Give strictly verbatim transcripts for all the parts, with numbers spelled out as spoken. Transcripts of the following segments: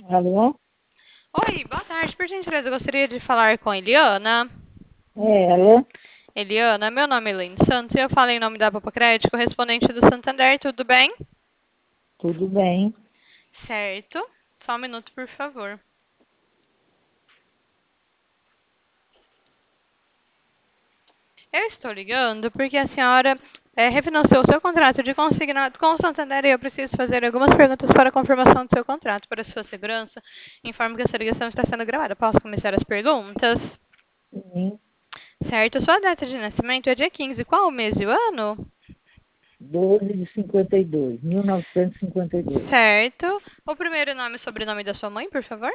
Alô? Oi, boa tarde. Por gentileza, eu gostaria de falar com Eliana. É ela? Eliana, meu nome é Elaine Santos e eu falo em nome da Papa Crédito, correspondente do Santander, tudo bem? Tudo bem? Certo. Só um minuto, por favor. Eu estou ligando porque a senhora eh, refinanciou o seu contrato de consignado com o Santander e eu preciso fazer algumas perguntas para a confirmação do seu contrato. Para sua segurança, informo que essa ligação está sendo gravada. Posso começar as perguntas? Sim. Certo. Sua data de nascimento é dia quinze. Qual o mês e o ano? doze de cinquenta e dois, mil novecentos e cinquenta e dois. Certo. O primeiro nome e sobrenome da sua mãe, por favor?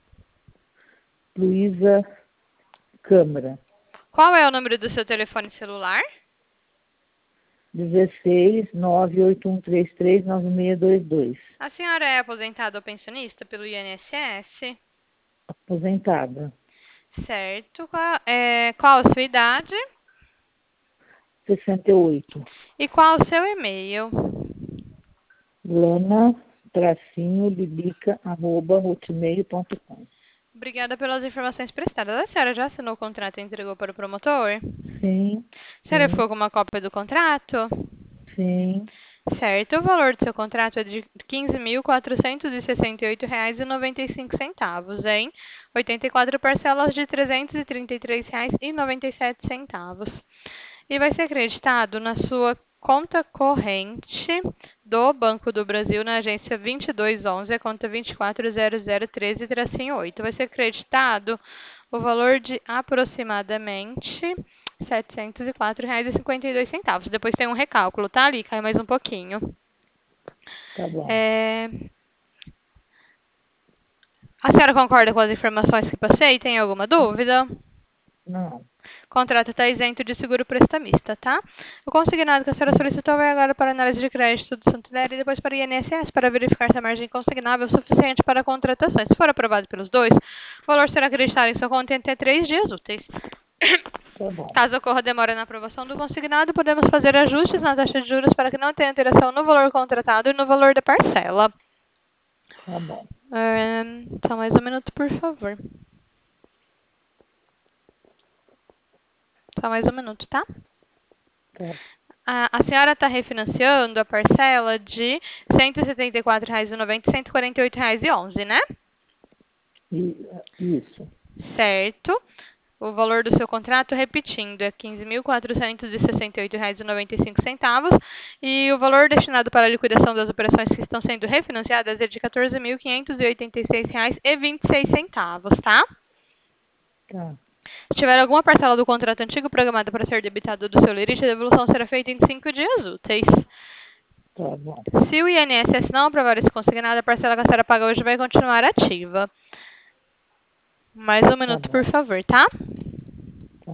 Luísa Câmara. Qual é o número do seu telefone celular? dezesseis, nove oito um três três, nove seis dois dois. A senhora é aposentada ou pensionista pelo I N S S? Aposentada. Certo. Qual, é, qual a sua idade? sessenta e oito. E qual o seu e-mail? Lana, tracinho, libica, arroba, hotmail ponto com. Obrigada pelas informações prestadas. A senhora já assinou o contrato e entregou para o promotor? Sim, A senhora sim, ficou com uma cópia do contrato? sim. Certo. O valor do seu contrato é de quinze mil quatrocentos e sessenta e oito reais e noventa e cinco centavos, em oitenta e quatro parcelas de trezentos e trinta e três reais e noventa e sete centavos. E vai ser acreditado na sua conta corrente do Banco do Brasil na agência vinte e dois onze, a conta vinte e quatro zero zero treze oito. Vai ser acreditado o valor de aproximadamente setecentos e quatro reais e cinquenta e dois centavos. Depois tem um recálculo, tá? Ali cai mais um pouquinho. Tá bom. É... A senhora concorda com as informações que passei? Tem alguma dúvida? Não. O contrato está isento de seguro prestamista, tá? O consignado que a senhora solicitou vai agora para a análise de crédito do Santander e depois para o I N S S para verificar se a margem consignável é suficiente para a contratação. Se for aprovado pelos dois, o valor será acreditado em sua conta em até três dias úteis. Tá bom. Caso ocorra demora na aprovação do consignado, podemos fazer ajustes na taxa de juros para que não tenha alteração no valor contratado e no valor da parcela. Tá bom. Ahn, só mais um minuto, por favor. Só mais um minuto, tá? Tá. A, a senhora está refinanciando a parcela de cento e setenta e quatro reais e noventa centavos e cento e quarenta e oito reais e onze, né? E, isso. Certo. O valor do seu contrato, repetindo, é quinze mil quatrocentos e sessenta e oito reais e noventa e cinco centavos e o valor destinado para a liquidação das operações que estão sendo refinanciadas é de quatorze mil quinhentos e oitenta e seis reais e vinte e seis centavos, tá? Tá. Se tiver alguma parcela do contrato antigo programada para ser debitada do seu limite, a devolução será feita em cinco dias úteis. Tá bom. Se o I N S S não aprovar esse consignado, a parcela que a senhora paga hoje vai continuar ativa. Mais um Tá minuto, por bom. favor, tá? Tá.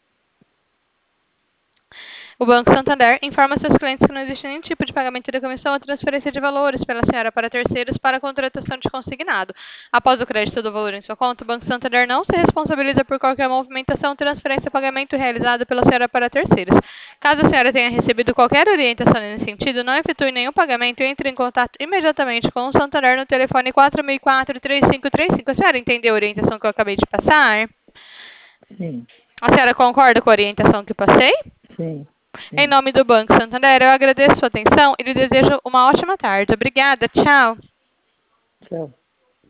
O Banco Santander informa seus clientes que não existe nenhum tipo de pagamento de comissão ou transferência de valores pela senhora para terceiros para a contratação de consignado. Após o crédito do valor em sua conta, o Banco Santander não se responsabiliza por qualquer movimentação, transferência ou pagamento realizado pela senhora para terceiros. Caso a senhora tenha recebido qualquer orientação nesse sentido, não efetue nenhum pagamento e entre em contato imediatamente com o Santander no telefone quatro mil e quatro, três cinco três cinco. A senhora entendeu a orientação que eu acabei de passar? Sim. A senhora concorda com a orientação que passei? Sim. Em Sim. nome do Banco Santander, eu agradeço sua atenção e lhe desejo uma ótima tarde. Obrigada, tchau. Tchau.